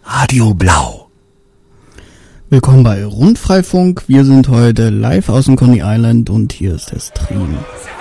Radio Blau. Willkommen bei Rundfreifunk. Wir sind heute live aus dem Coney Island und hier ist der Stream.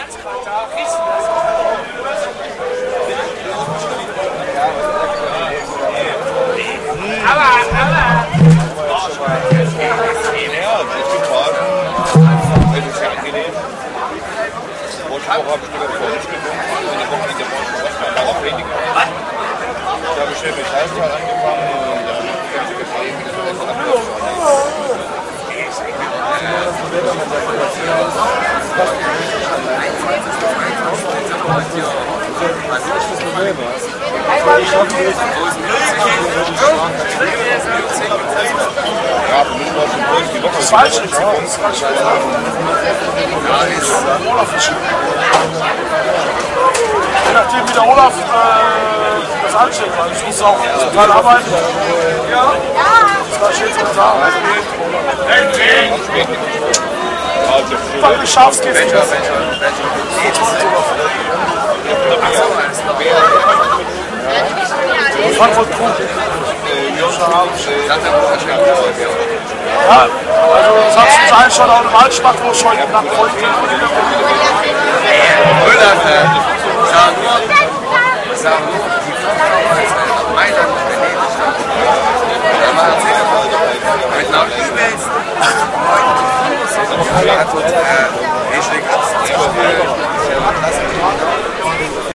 Je nachdem wie der Olaf das anstellt, weil ich muss auch zum Teil arbeiten. Ja. Das steht so da. Wie scharf geht's nicht. Frankfurt Crew. Ja, also das hast du eigentlich schon auch im Altstadt, wo schon nach Freund geht. Sagen nur